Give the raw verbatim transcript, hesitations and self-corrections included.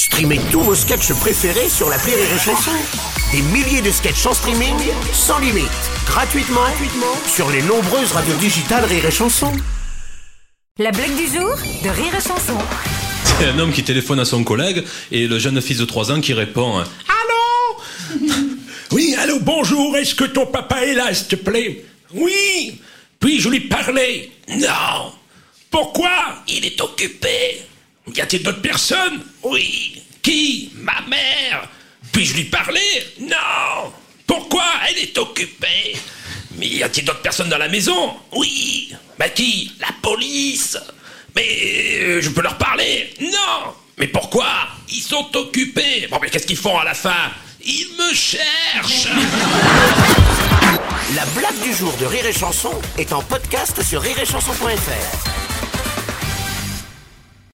Streamez tous vos sketchs préférés sur l'appli Rire et Chanson. Des milliers de sketchs en streaming, sans limite, gratuitement, gratuitement sur les nombreuses radios digitales Rire et Chanson. La blague du jour de Rire et Chanson. C'est un homme qui téléphone à son collègue et le jeune fils de trois ans qui répond « Allô ?» Oui, allô, bonjour, est-ce que ton papa est là, s'il te plaît? Oui. Puis-je lui parler? Non. Pourquoi? Il est occupé. Y a-t-il d'autres personnes? Oui. Qui? Ma mère. Puis-je lui parler? Non. Pourquoi? Elle est occupée. Mais y a-t-il d'autres personnes dans la maison? Oui. Bah qui? La police. Mais euh, je peux leur parler? Non. Mais pourquoi? Ils sont occupés. Bon, mais qu'est-ce qu'ils font à la fin? Ils me cherchent. La blague du jour de Rire et Chanson est en podcast sur rire et chanson point f r.